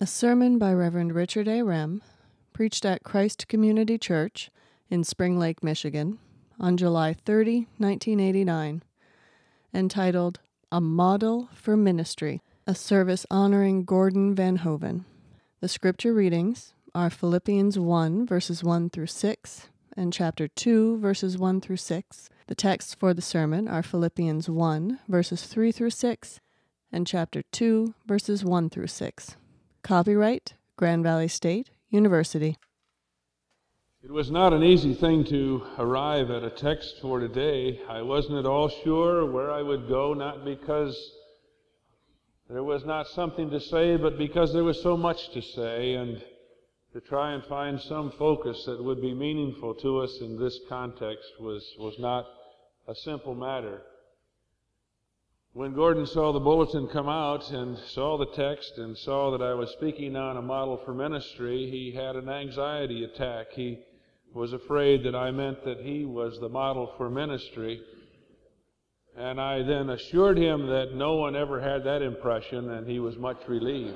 A sermon by Reverend Richard A. Rem, preached at Christ Community Church in Spring Lake, Michigan, on July 30, 1989, entitled A Model for Ministry, a service honoring Gordon Van Hoven. The scripture readings are Philippians 1, verses 1 through 6, and chapter 2, verses 1 through 6. The texts for the sermon are Philippians 1, verses 3 through 6, and chapter 2, verses 1 through 6. Copyright, Grand Valley State University. It was not an easy thing to arrive at a text for today. I wasn't at all sure where I would go, not because there was not something to say, but because there was so much to say, and to try and find some focus that would be meaningful to us in this context was not a simple matter. When Gordon saw the bulletin come out and saw the text and saw that I was speaking on a model for ministry, he had an anxiety attack. He was afraid that I meant that he was the model for ministry. And I then assured him that no one ever had that impression, and he was much relieved.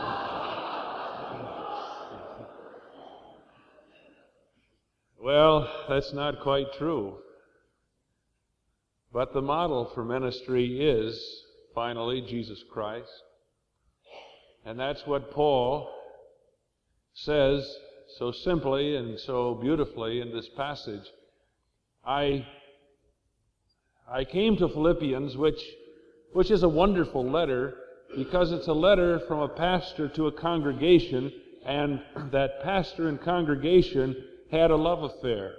Well, that's not quite true. But the model for ministry is, finally, Jesus Christ. And that's what Paul says so simply and so beautifully in this passage. I came to Philippians, which is a wonderful letter, because it's a letter from a pastor to a congregation, and that pastor and congregation had a love affair.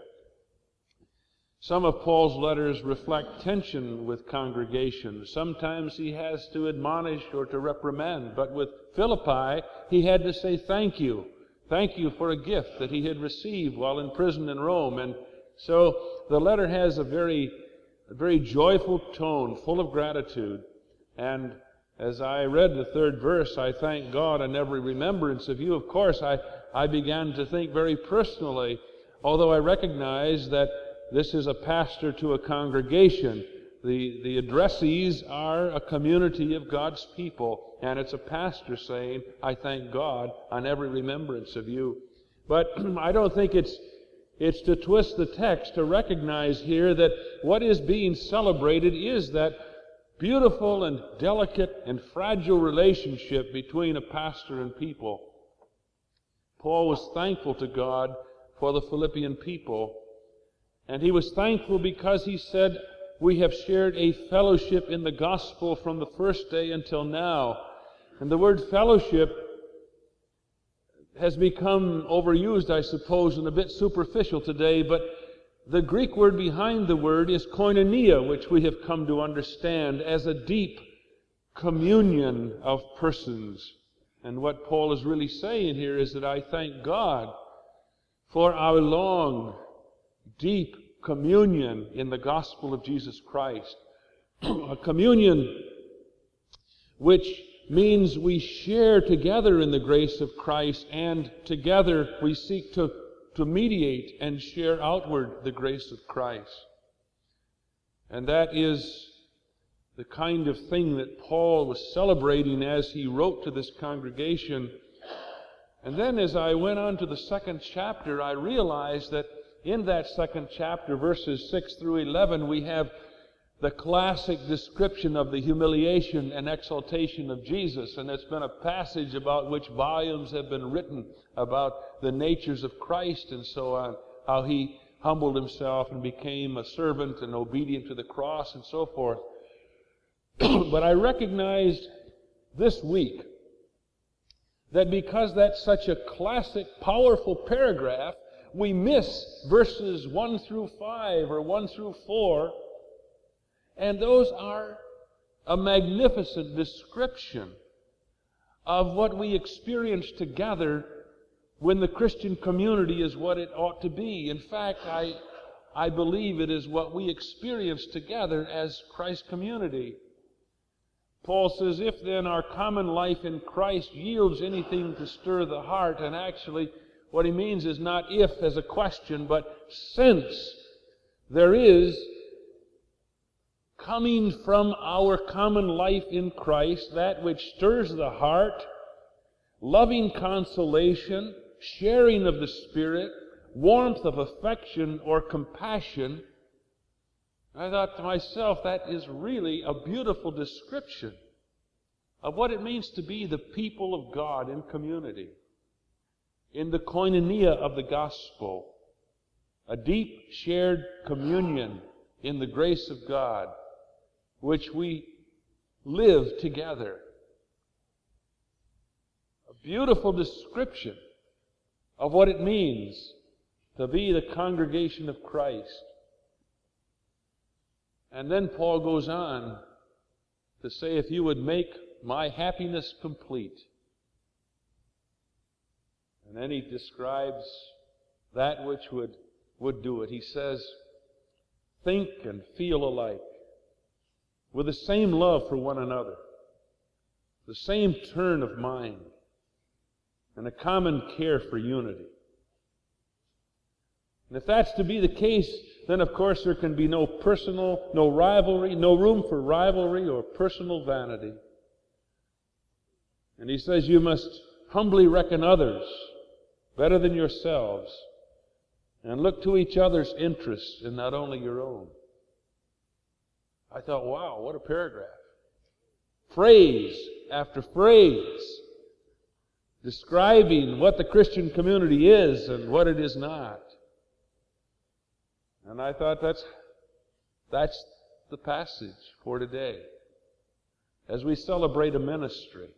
Some of Paul's letters reflect tension with congregations. Sometimes he has to admonish or to reprimand. But with Philippi, he had to say thank you. Thank you for a gift that he had received while in prison in Rome. And so the letter has a very joyful tone, full of gratitude. And as I read the third verse, I thank God in every remembrance of you. Of course, I began to think very personally, although I recognize that this is a pastor to a congregation. The addressees are a community of God's people, and it's a pastor saying, I thank God on every remembrance of you. But I don't think it's to twist the text to recognize here that what is being celebrated is that beautiful and delicate and fragile relationship between a pastor and people. Paul was thankful to God for the Philippian people. And he was thankful because he said, we have shared a fellowship in the gospel from the first day until now. And the word fellowship has become overused, I suppose, and a bit superficial today, but the Greek word behind the word is koinonia, which we have come to understand as a deep communion of persons. And what Paul is really saying here is that I thank God for our long, deep communion in the gospel of Jesus Christ. A communion which means we share together in the grace of Christ, and together we seek to mediate and share outward the grace of Christ. And that is the kind of thing that Paul was celebrating as he wrote to this congregation. And then as I went on to the second chapter, I realized that in that second chapter, verses 6 through 11, we have the classic description of the humiliation and exaltation of Jesus. And it's been a passage about which volumes have been written about the natures of Christ and so on, how he humbled himself and became a servant and obedient to the cross and so forth. But I recognized this week that because that's such a classic, powerful paragraph, we miss verses 1 through 5 or 1 through 4, and those are a magnificent description of what we experience together when the Christian community is what it ought to be. In fact, I believe it is what we experience together as Christ's community. Paul says, if then our common life in Christ yields anything to stir the heart, and actually what he means is not if as a question, but since there is coming from our common life in Christ that which stirs the heart, loving consolation, sharing of the Spirit, warmth of affection or compassion. I thought to myself, that is really a beautiful description of what it means to be the people of God in community, in the koinonia of the gospel, a deep shared communion in the grace of God, which we live together. A beautiful description of what it means to be the congregation of Christ. And then Paul goes on to say, if you would make my happiness complete. And then he describes that which would do it. He says, think and feel alike, with the same love for one another, the same turn of mind, and a common care for unity. And if that's to be the case, then of course there can be no rivalry, no room for rivalry or personal vanity. And he says you must humbly reckon others better than yourselves, and look to each other's interests and not only your own. I thought, wow, what a paragraph. Phrase after phrase describing what the Christian community is and what it is not. And I thought that's the passage for today as we celebrate a ministry.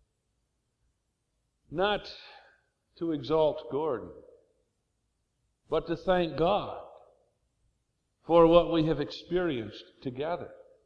Not to exalt Gordon, but to thank God for what we have experienced together.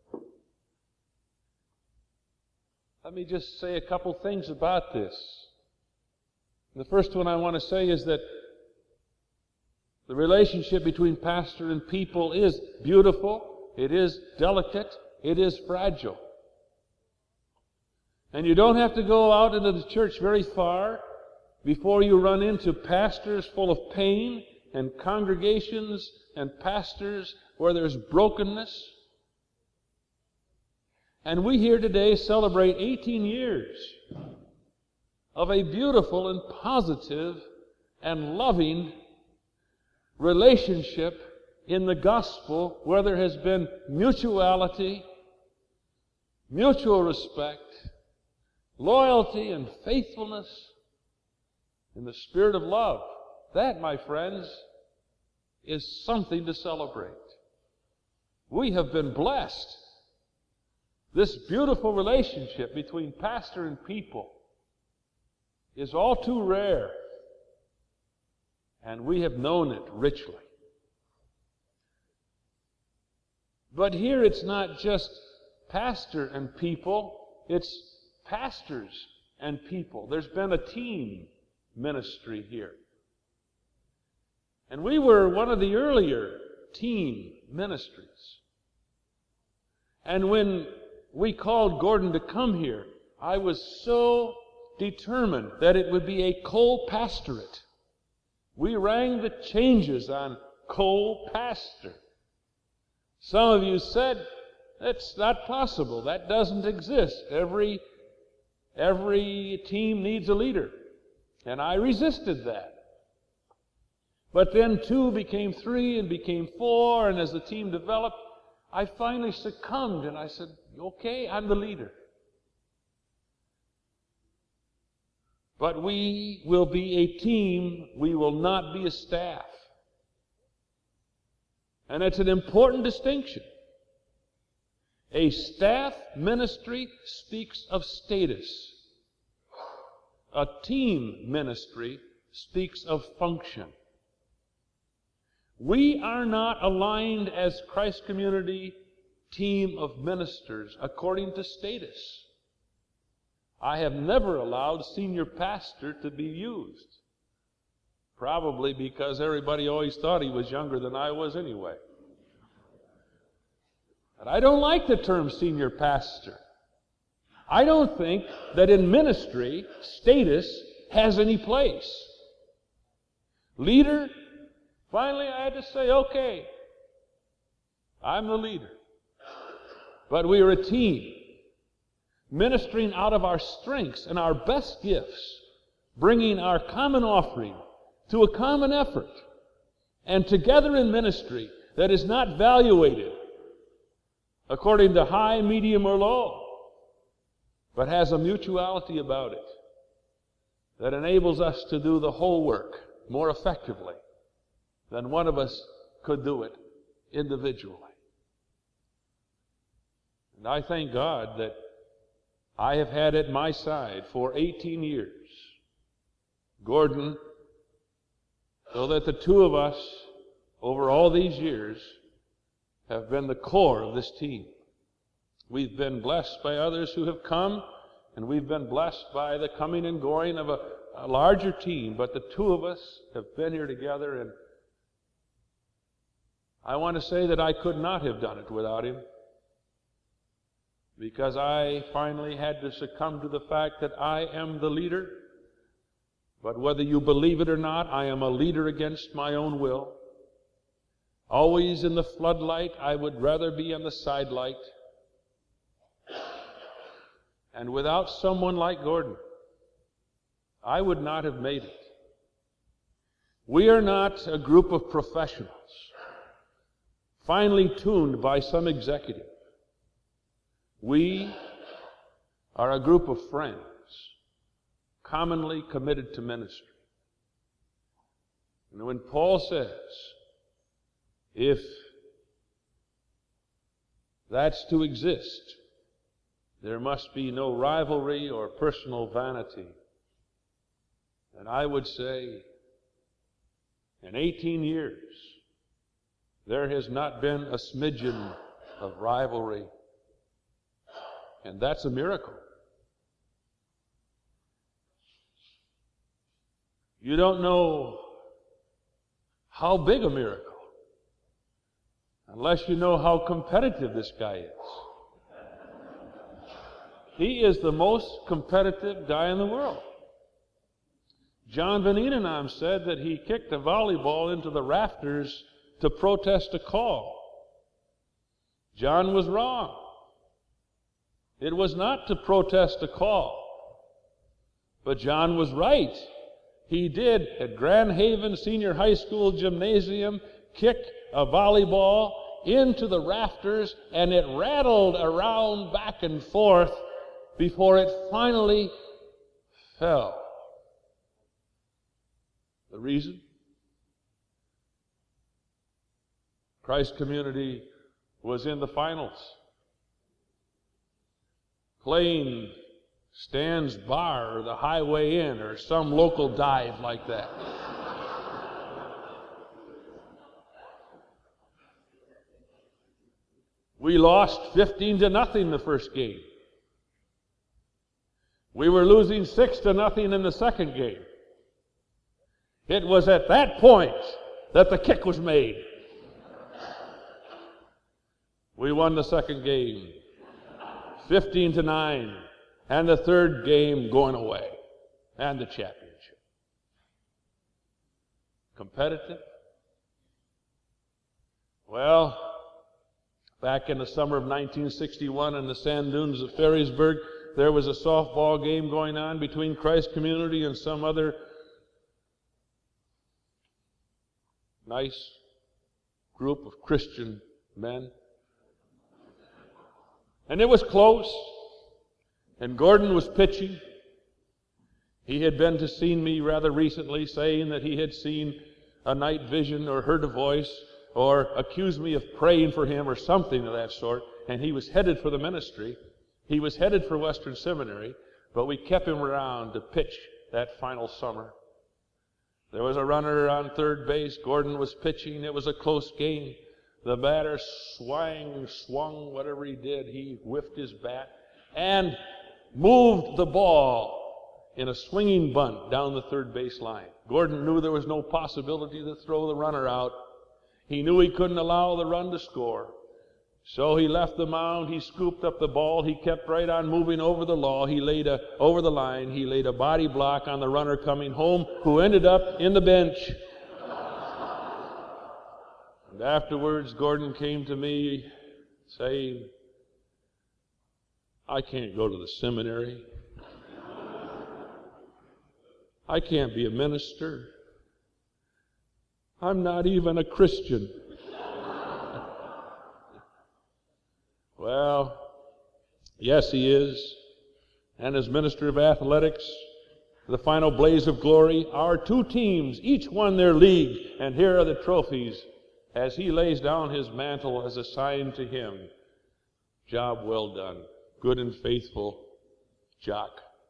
Let me just say a couple things about this. The first one I want to say is that the relationship between pastor and people is beautiful, it is delicate, it is fragile. And you don't have to go out into the church very far before you run into pastors full of pain and congregations and pastors where there's brokenness. And we here today celebrate 18 years of a beautiful and positive and loving relationship in the gospel where there has been mutuality, mutual respect, loyalty and faithfulness in the spirit of love. That, my friends, is something to celebrate. We have been blessed. This beautiful relationship between pastor and people is all too rare, and we have known it richly. But here it's not just pastor and people, it's pastors and people. There's been a team ministry here. And we were one of the earlier team ministries. And when we called Gordon to come here, I was so determined that it would be a co-pastorate. We rang the changes on co-pastor. Some of you said, that's not possible. That doesn't exist. Every team needs a leader. And I resisted that. But then 2 became 3 and became 4, and as the team developed, I finally succumbed and I said, okay, I'm the leader. But we will be a team, we will not be a staff. And it's an important distinction. A staff ministry speaks of status. A team ministry speaks of function. We are not aligned as Christ Community team of ministers according to status. I have never allowed senior pastor to be used. Probably because everybody always thought he was younger than I was anyway. But I don't like the term senior pastor. I don't think that in ministry, status has any place. Leader, finally I had to say, okay, I'm the leader. But we are a team, ministering out of our strengths and our best gifts bringing our common offering to a common effort, and together in ministry that is not valuated according to high, medium, or low, but has a mutuality about it that enables us to do the whole work more effectively than one of us could do it individually. And I thank God that I have had at my side for 18 years Gordon, so that the two of us over all these years have been the core of this team. We've been blessed by others who have come, and we've been blessed by the coming and going of a larger team, but the two of us have been here together, and I want to say that I could not have done it without him, because I finally had to succumb to the fact that I am the leader, but whether you believe it or not, I am a leader against my own will. Always in the floodlight, I would rather be on the sidelight. And without someone like Gordon, I would not have made it. We are not a group of professionals, finely tuned by some executive. We are a group of friends, commonly committed to ministry. And when Paul says, if that's to exist, there must be no rivalry or personal vanity. And I would say, in 18 years, there has not been a smidgen of rivalry. And that's a miracle. You don't know how big a miracle unless you know how competitive this guy is. He is the most competitive guy in the world. John Van Eenennaam said that he kicked a volleyball into the rafters to protest a call. John was wrong. It was not to protest a call. But John was right. He did, at Grand Haven Senior High School Gymnasium, kick a volleyball into the rafters, and it rattled around back and forth before it finally fell. The reason? Christ Community was in the finals, playing Stan's Bar or the Highway Inn or some local dive like that. We lost 15-0 the first game. We were losing 6-0 in the second game. It was at that point that the kick was made. We won the second game, 15-9, and the third game going away, and the championship. Competitive? Well, back in the summer of 1961 in the sand dunes of Ferrisburg, there was a softball game going on between Christ Community and some other nice group of Christian men. And it was close, and Gordon was pitching. He had been to see me rather recently, saying that he had seen a night vision or heard a voice or accused me of praying for him or something of that sort, and he was headed for the ministry. He was headed for Western Seminary, but we kept him around to pitch that final summer. There was a runner on third base. Gordon was pitching. It was a close game. The batter swung, whatever he did. He whiffed his bat and moved the ball in a swinging bunt down the third base line. Gordon knew there was no possibility to throw the runner out. He knew he couldn't allow the run to score. So he left the mound. He scooped up the ball. He kept right on moving over the line. He laid a body block on the runner coming home, who ended up in the bench. And afterwards, Gordon came to me saying, "I can't go to the seminary. I can't be a minister. I'm not even a Christian. Well, yes, he is. And as Minister of Athletics, the final blaze of glory, our two teams each won their league, and here are the trophies as he lays down his mantle as a sign to him. Job well done, good and faithful Jock.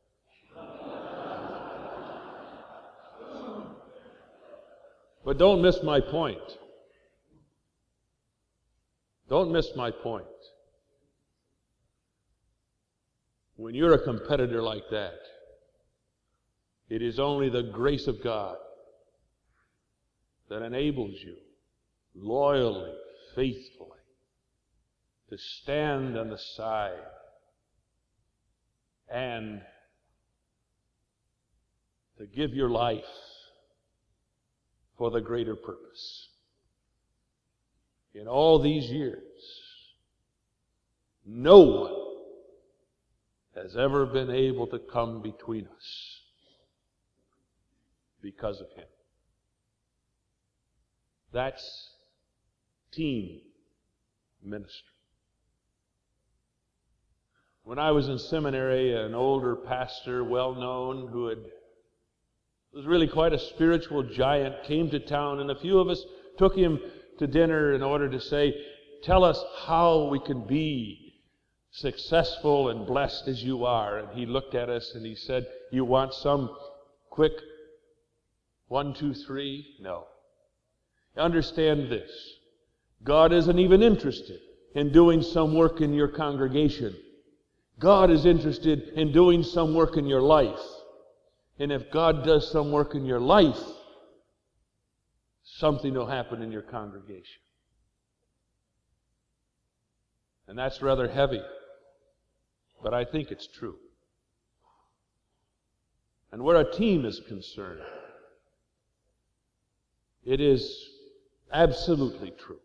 But don't miss my point. Don't miss my point. When you're a competitor like that, it is only the grace of God that enables you loyally, faithfully, to stand on the side and to give your life for the greater purpose. In all these years, no one has ever been able to come between us because of him. That's team ministry. When I was in seminary, an older pastor, well-known, who was really quite a spiritual giant, came to town, and a few of us took him to dinner in order to say, tell us how we can be successful and blessed as you are. And he looked at us and he said, you want some quick 1, 2, 3? No. Understand this. God isn't even interested in doing some work in your congregation. God is interested in doing some work in your life. And if God does some work in your life, something will happen in your congregation. And that's rather heavy, but I think it's true. And where a team is concerned, it is absolutely true.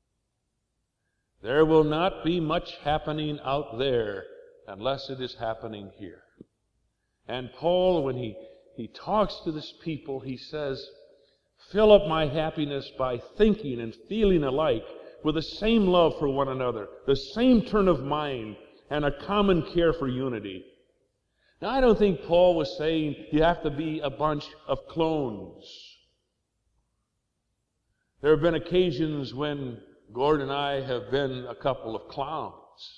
There will not be much happening out there unless it is happening here. And Paul, when he talks to this people, he says, fill up my happiness by thinking and feeling alike, with the same love for one another, the same turn of mind, and a common care for unity. Now, I don't think Paul was saying you have to be a bunch of clones. There have been occasions when Gordon and I have been a couple of clowns.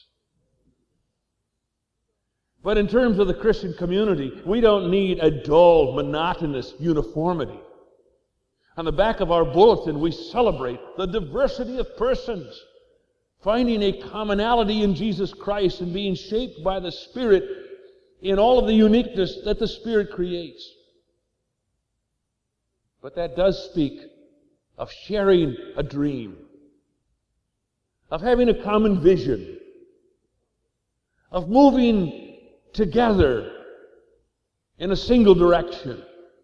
But in terms of the Christian community, we don't need a dull, monotonous uniformity. On the back of our bulletin, we celebrate the diversity of persons, finding a commonality in Jesus Christ and being shaped by the Spirit in all of the uniqueness that the Spirit creates. But that does speak of sharing a dream, of having a common vision, of moving together in a single direction.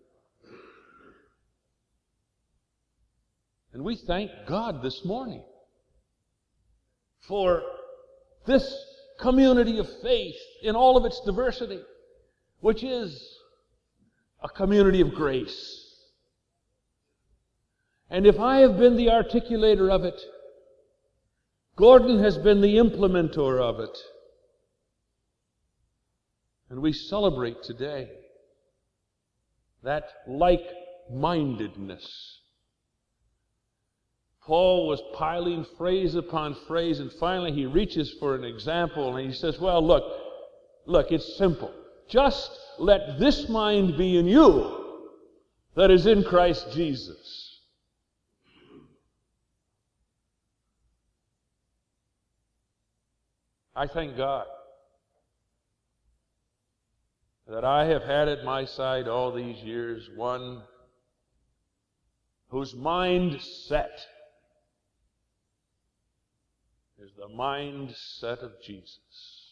And we thank God this morning for this community of faith in all of its diversity, which is a community of grace. And if I have been the articulator of it, Gordon has been the implementer of it. And we celebrate today that like-mindedness. Paul was piling phrase upon phrase, and finally he reaches for an example, and he says, well, look, it's simple. Just let this mind be in you that is in Christ Jesus. I thank God that I have had at my side all these years one whose mindset is the mindset of Jesus.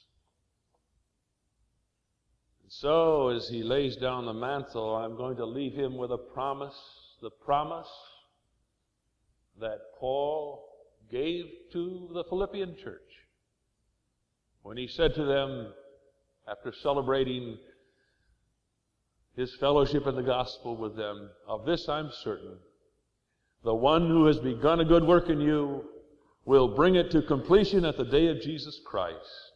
And so, as he lays down the mantle, I'm going to leave him with a promise, the promise that Paul gave to the Philippian church when he said to them, after celebrating his fellowship in the gospel with them. Of this I'm certain. The one who has begun a good work in you will bring it to completion at the day of Jesus Christ.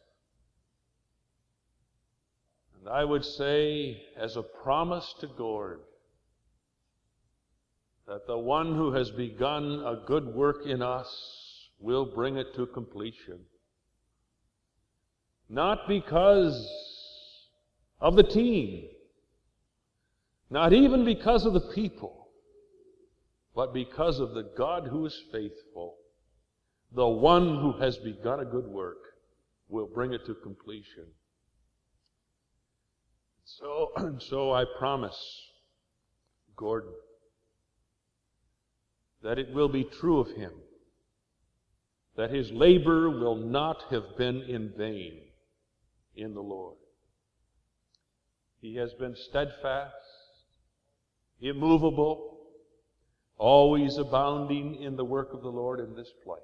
And I would say, as a promise to Gord, that the one who has begun a good work in us will bring it to completion. Not because of the team, not even because of the people, but because of the God who is faithful. The one who has begun a good work will bring it to completion. So I promise Gordon that it will be true of him, that his labor will not have been in vain in the Lord. He has been steadfast, immovable, always abounding in the work of the Lord in this place.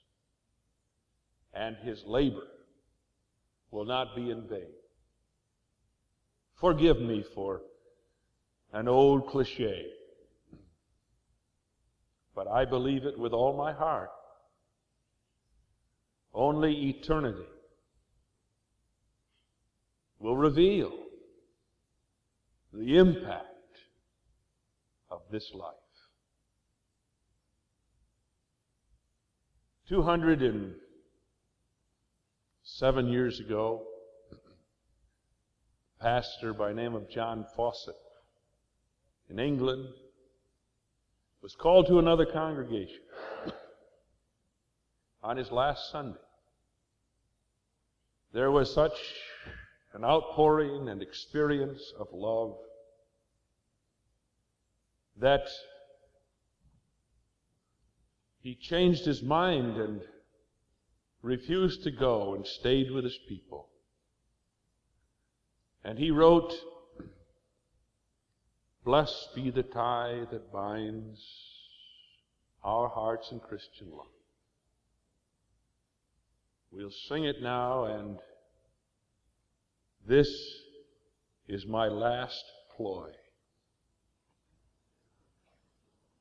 And his labor will not be in vain. Forgive me for an old cliche, but I believe it with all my heart. Only eternity will reveal the impact of this life. 207 years ago, a pastor by the name of John Fawcett in England was called to another congregation on his last Sunday. There was such an outpouring and experience of love that he changed his mind and refused to go and stayed with his people. And he wrote, "Blessed be the tie that binds our hearts in Christian love." We'll sing it now, and this is my last ploy.